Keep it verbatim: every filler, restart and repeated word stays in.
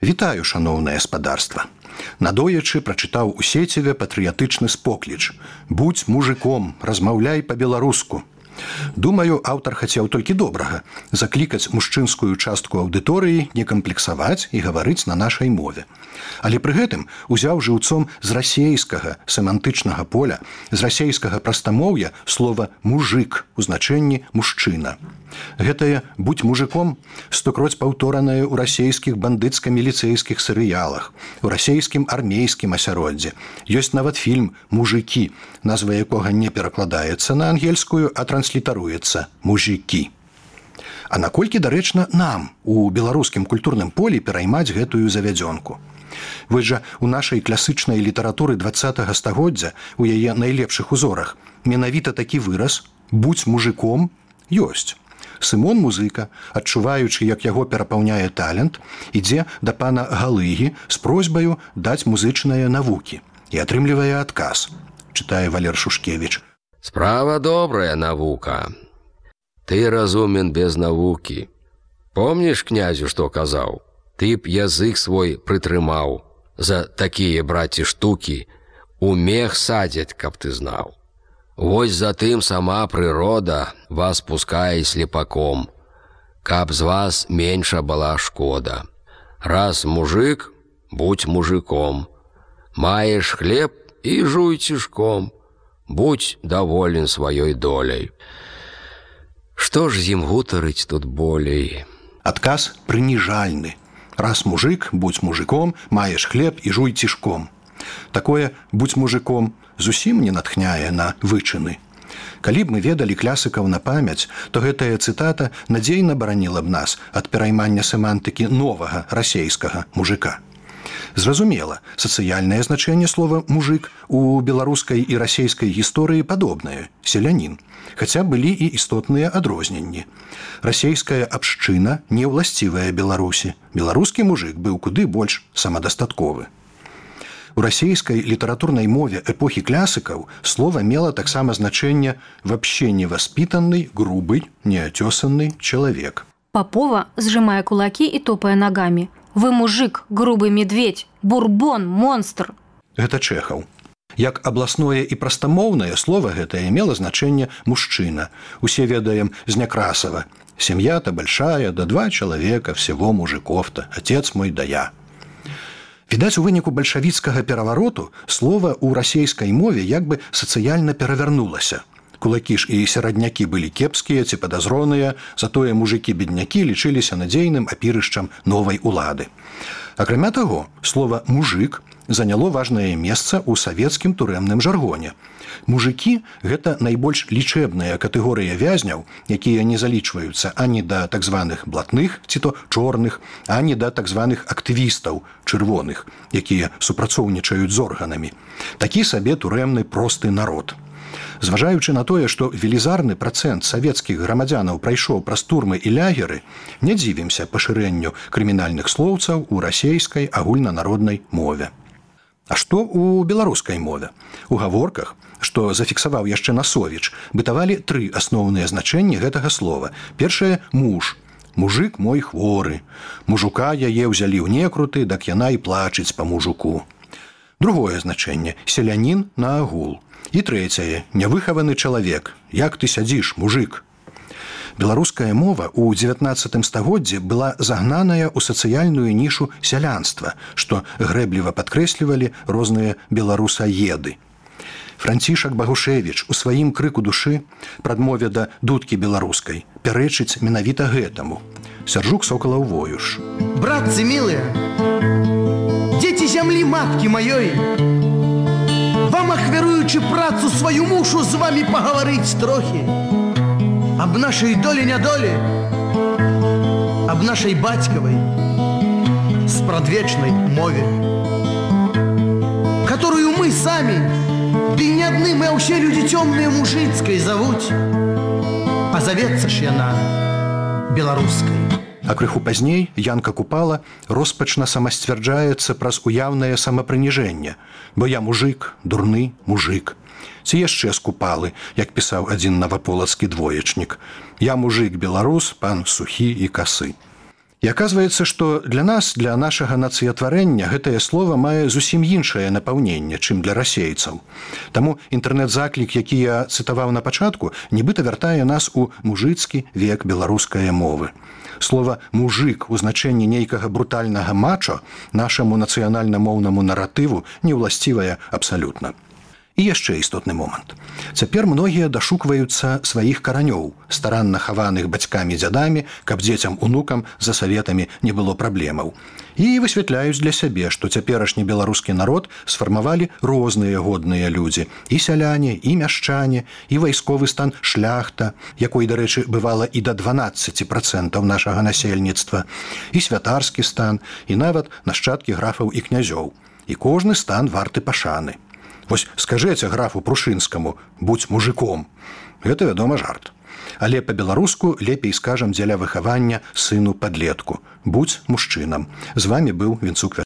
Вітаю, шаноўнае спадарства. Надоечы прачытаў у сеціве патрыятычны спокліч. Будзь мужиком, размаўляй па-беларуску. Думаю, аўтар хацеў толькі добрага – заклікаць мужчынскую частку аўдыторыі не камплексаваць і гаварыць на нашай мове. Але пры гэтым узяў жыўцом з расейскага семантычнага поля, з расейскага прастамоўя слова «мужик» у значэнні «мужчына». Гэтае «будь мужиком» стокроць паўторанае ў расейскіх бандыцка-міліцэйскіх серыялах, у расейскім армейскім асяроддзі. Ёсць нават фільм «Мужики», назва якога не перакладаецца на ангельскую, а транслітаруецца «мужики». А наколькі дарэчна нам у беларускім культурным полі пераймаць гэтую завядзёнку? Вось жа у нашай класычнай літаратуры дваццатага стагоддзя у яе найлепшых узорах менавіта такі выраз «будь мужиком» ёсць. Сымон Музыка, адчуваючы, як яго перапаўняе талент, ідзе да пана Галыгі з просьбаю даць музычныя навукі і атрымлівае адказ. Чытае Валер Шушкевіч. Справа добрая навука. Ты разумен без навукі. Помніш, князю, што казаў? Ты б язык свой прытрымаў. За такія, браці, штукі у мех садзяць, каб ты знаў. Вось затым сама прырода вас пускае слепаком, каб з вас менша была шкода. Раз мужик, будь мужиком. Маеш хлеб і жуй цішком. Будь даволен сваёй доляй. Што ж з ім гутарыць тут болей? Адказ прыніжальны. Раз мужик, будь мужиком, маеш хлеб і жуй цішком. Такое «будь мужиком» зусім не натхняе на вычыны. Калі б мы ведалі класыкаў на памяць, то гэтая цытата надзейна бараніла б нас ад пераймання семантыкі новага расейскага мужика. Зразумела, сацыяльнае значэнне слова «мужик» у беларускай і расейскай гісторыі падобнае – селянін, хаця былі і істотныя адрозненні. Расейская абшчына не ўласцівая Беларусі. Беларускі мужик быў куды больш самадастатковы. У расейскай літаратурнай мове эпохі класыкаў слова мела таксама значэнне «вообще невоспитанный, грубый, неотесанный человек». Попова сжимая кулаки и топая ногами. «Вы мужик, грубый медведь, бурбон, монстр». Гэта Чэхаў. Як абласное і прастамоўнае слова гэтае мела значэнне «мужчына». Усе ведаем з Някрасава. «Семья-то большая, да два человека, всего мужиков-то, отец мой да я». Відаць, у выніку бальшавіцкага перавароту слова ў расейскай мове як бы сацыяльна перавярнулася. Кулакі ж і сераднякі былі кепскія ці падазроныя, затое мужыкі-беднякі лічыліся надзейным апірышчам новай улады. Акрамя таго, слова «мужик» заняло важнае месца ў савецкім турэмным жаргоне. Мужыкі – гэта найбольш лічэбная катэгорыя вязняў, якія не залічваюцца ані да так званых блатных, ці то чорных, ані да так званых актывістаў, чырвоных, якія супрацоўнічаюць з органамі. Такі сабе турэмны просты народ. Зважаючы на тое, што велізарны працэнт савецкіх грамадзянаў прайшоў праз турмы і лягеры, не дзівімся пашырэнню крымінальных слоўцаў у расейскай агульнанароднай мове. А што ў беларускай мове? У гаворках, што зафіксаваў яшчэ Насовіч, бытавалі тры асноўныя значэнні гэтага слова. Першае – муж. Мужик мой хворы. Мужука яе ўзялі ў некруты, дак яна і плачыць па мужуку. Другое значэнне – селянін на агул. І трэцяе – нявыхаваны чалавек. Як ты сядзіш, мужик? Беларуская мова ў дзевятнаццатым стагоддзі была загнаная ў сацыяльную нішу сялянства, што грэбліва падкрэслівалі розныя беларусаеды. Францішак Багушевіч у сваім крыку душы, прадмове да дудкі беларускай, пярэчыць менавіта гэтаму. Сяржук Сокалаў-Воюш. Братцы милые, дзеці зямлі маткі маёй, вам ахвяруючы працу сваю мушу з вами пагаварыць трохі об нашей доле-нядоле, об нашей батьковой спрадвечной мове, которую мы сами, да и не одни мы, а все люди темные мужицкой зовут, а зовется ж яна беларускай. А крыху пазней Янка Купала роспачна самасцвярджаецца праз уяўнае самапрыніжэнне, бо я мужик, дурны мужик. Ці яшчэ з Купалы, як пісаў адзін наваполацкі двоечнік. Я мужик беларус, пан сухі і касы. І аказваецца, што для нас, для нашага нацыятварэння гэтае слова мае зусім іншае напаўненне, чым для расейцаў. Таму інтэрнэт-заклік, які я цытаваў на пачатку, нібыта вяртае нас у мужыцкі век беларускай мовы. Слова «мужык» у значэнні нейкага брутальнага мачо нашаму нацыянальна-моўнаму наратыву не ўласцівае абсалютна. І яшчэ істотны момант. Цяпер многія дашукваюцца сваіх каранёў, старанна хаваных бацькамі-дзядамі, каб дзецям, унукам за саветамі не было праблемаў. І высвятляюць для сябе, што цяперашні беларускі народ сфармавалі розныя годныя людзі. І сяляне, і мяшчане, і вайсковы стан шляхта, якой, дарэчы, бывала і да дванаццаць працэнтаў нашага насельніцтва, і святарскі стан, і нават нашчадкі графаў і князёў. І кожны стан варты пашаны. Вось скажэце графу Прушынскаму «будь мужиком». Гэта, вядома, жарт. Але па-беларуску лепей скажам дзеля выхавання сыну-падлетку «будь мужчынам». З вамі быў Вінцук